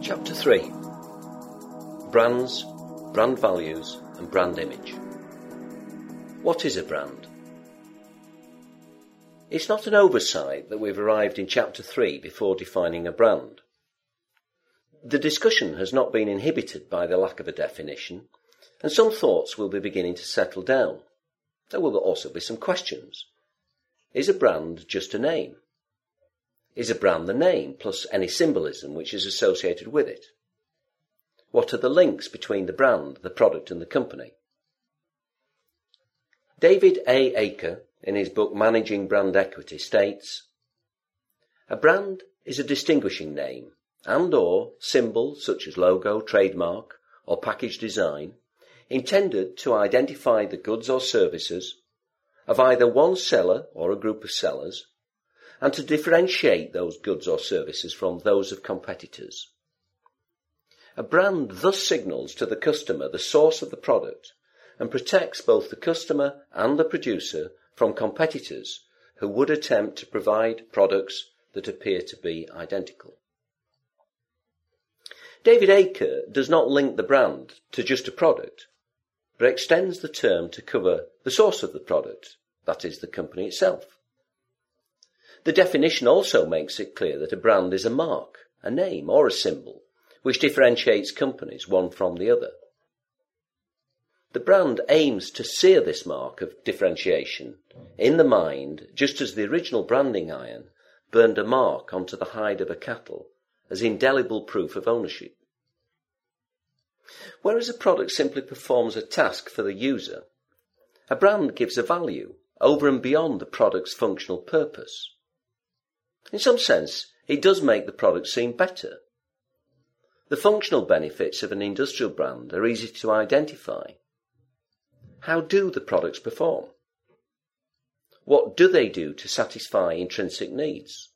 Chapter 3. Brands, brand values and brand image. What is a brand? It's not an oversight that we've arrived in Chapter 3 before defining a brand. The discussion has not been inhibited by the lack of a definition, and some thoughts will be beginning to settle down. There will also be some questions. Is a brand just a name? Is a brand the name plus any symbolism which is associated with it? What are the links between the brand, the product and the company? David A. Aker, in his book Managing Brand Equity, states, "A brand is a distinguishing name and/or symbol such as logo, trademark or package design intended to identify the goods or services of either one seller or a group of sellers and to differentiate those goods or services from those of competitors. A brand thus signals to the customer the source of the product and protects both the customer and the producer from competitors who would attempt to provide products that appear to be identical." David Aker does not link the brand to just a product, but extends the term to cover the source of the product, that is, the company itself. The definition also makes it clear that a brand is a mark, a name or a symbol, which differentiates companies one from the other. The brand aims to sear this mark of differentiation in the mind, just as the original branding iron burned a mark onto the hide of a cattle as indelible proof of ownership. Whereas a product simply performs a task for the user, a brand gives a value over and beyond the product's functional purpose. In some sense, it does make the product seem better. The functional benefits of an industrial brand are easy to identify. How do the products perform? What do they do to satisfy intrinsic needs?